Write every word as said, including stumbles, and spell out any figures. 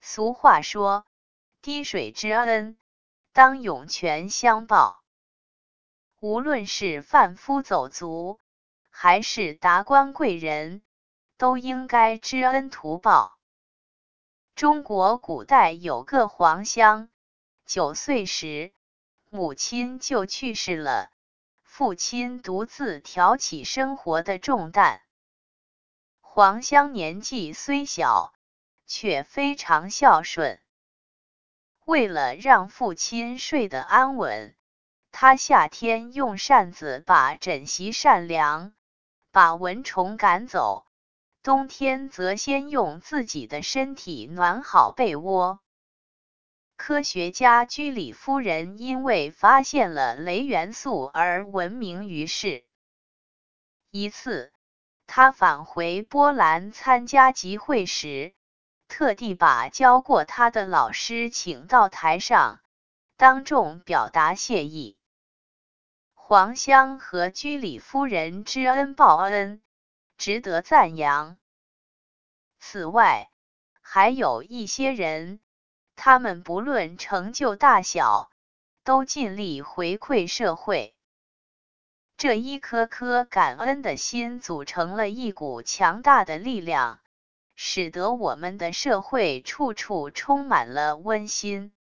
俗话说，滴水之恩，当涌泉相报。无论是贩夫走卒，还是达官贵人，都应该知恩图报。中国古代有个黄香，九岁时，母亲就去世了，父亲独自挑起生活的重担。黄香年纪虽小，却非常孝顺。为了让父亲睡得安稳，他夏天用扇子把枕席扇凉，把蚊虫赶走；冬天则先用自己的身体暖好被窝。科学家居里夫人因为发现了镭元素而闻名于世。一次，他返回波兰参加集会时，特地把教过他的老师请到台上，当众表达谢意。黄香和居里夫人知恩报恩，值得赞扬。此外，还有一些人，他们不论成就大小，都尽力回馈社会。这一颗颗感恩的心组成了一股强大的力量，使得我们的社会处处充满了温馨。